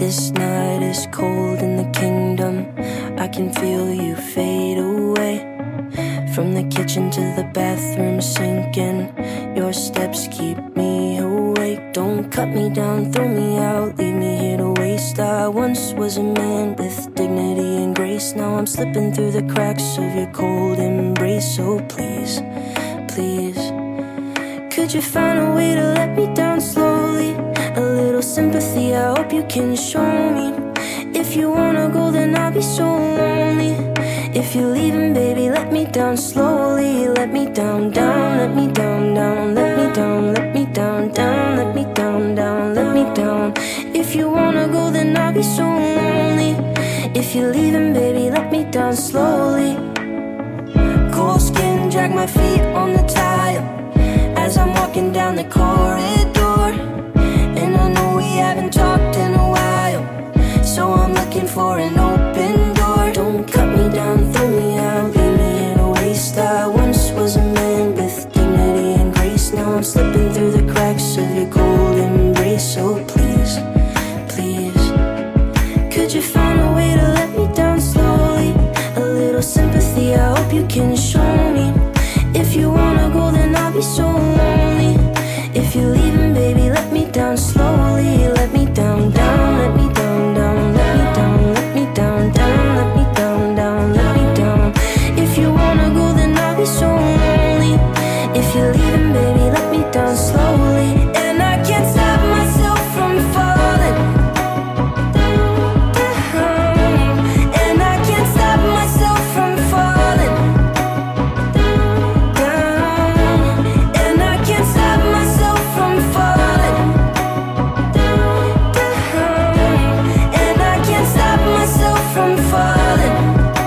This night is cold in the kingdom. I can feel you fade away. From the kitchen to the bathroom sinking, your steps keep me awake. Don't cut me down, throw me out, leave me here to waste. I once was a man with dignity and grace. Now I'm slipping through the cracks of your cold embrace. So please, please, could you find a way to let me down slowly? A little sympathy, I hope you can show me. If you wanna go, then I'll be so lonely. If you're leaving, baby, let me down slowly. Let me down, down, let me down, down. Let me down, let me down, down. Let me down, down, let me down. If you wanna go, then I'll be so lonely. If you're leaving, baby, let me down slowly. Cold skin, drag my feet on the tile as I'm walking down the corridor. And I know we haven't talked in a while, so I'm looking for an open door. Don't cut me down, throw me out, leave me in a waste. I once was a man with dignity and grace. Now I'm slipping through the cracks of your cold embrace. So please, please, could you find a way to let me down slowly? A little sympathy, I hope you can show me. If you wanna go, then I'll be so lonely. If you're leaving, baby, let me down slowly. Let me down, down, let me down, down. Let me down, let me down, down. Let me down, down, let me down. If you wanna go, then I'll be so lonely. If you're leaving, baby, let me down slowly. And I can't stop myself from falling down. And I can't stop myself from falling down. And I can't stop myself from falling down. And I can't stop myself from falling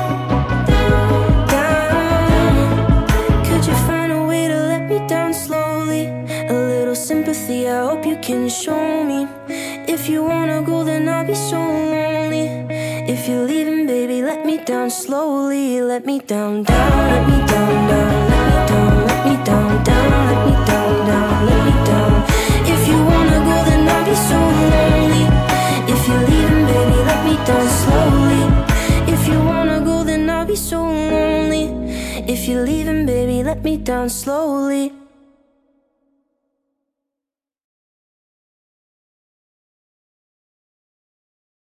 down. Could you find a way to let me down slowly? A little sympathy, I hope you can show me. If you wanna go, then I'll be so lonely. If you're leaving, baby, let me down slowly. Let me down, down, let me down, down. Let me down, let me down, down. Let me down, down, let me down. If you wanna go, then I'll be so lonely. If you're leaving, baby, let me down slowly. If you wanna go, then I'll be so lonely. If you're leaving, baby, let me down slowly.